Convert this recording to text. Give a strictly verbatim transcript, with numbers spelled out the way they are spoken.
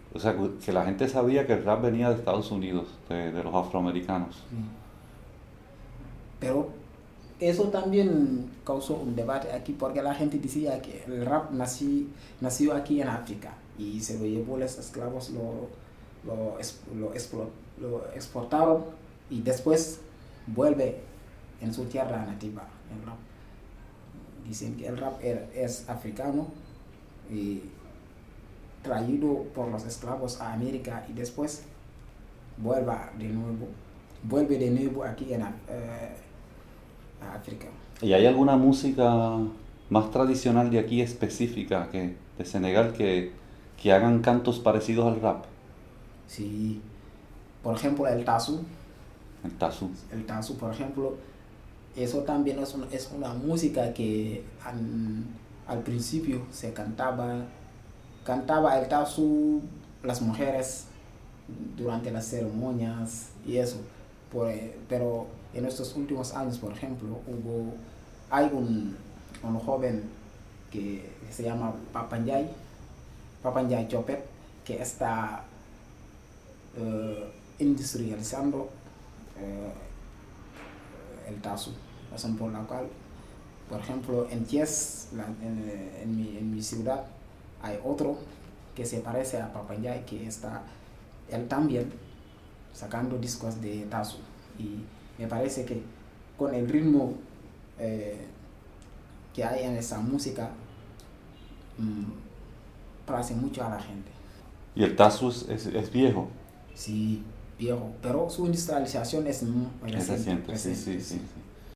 O sea, que la gente sabía que el rap venía de Estados Unidos, de, de los afroamericanos. Pero eso también causó un debate aquí porque la gente decía que el rap nací, nació aquí en África y se lo llevó los esclavos, lo, lo, es- lo, explo- lo exportaron y después vuelve en su tierra nativa el rap. Dicen que el rap er- es africano y traído por los esclavos a América y después vuelve de nuevo, vuelve de nuevo aquí en, Af- eh, a África. ¿Y hay alguna música más tradicional de aquí específica que de Senegal que, que hagan cantos parecidos al rap? Sí, por ejemplo, el tasu, El tasu. el tasu, por ejemplo, eso también es una, es una música que al, al principio se cantaba, cantaba el tasu las mujeres durante las ceremonias y eso. Por, eh, pero en estos últimos años, por ejemplo, hubo, hay un, un joven que se llama Papanjay, Papanjay Chopet, que está eh, industrializando eh, el tasu, razón por la cual, por ejemplo, en Thiès, la- en, eh, en mi, en mi ciudad, hay otro que se parece a Papayay, que está él también sacando discos de tasu. Y me parece que con el ritmo eh, que hay en esa música, mm, place mucho a la gente. Y el tasu es, es, es viejo. Sí, viejo, pero su industrialización es muy Es reciente, reciente, sí, reciente, sí, sí, sí. sí.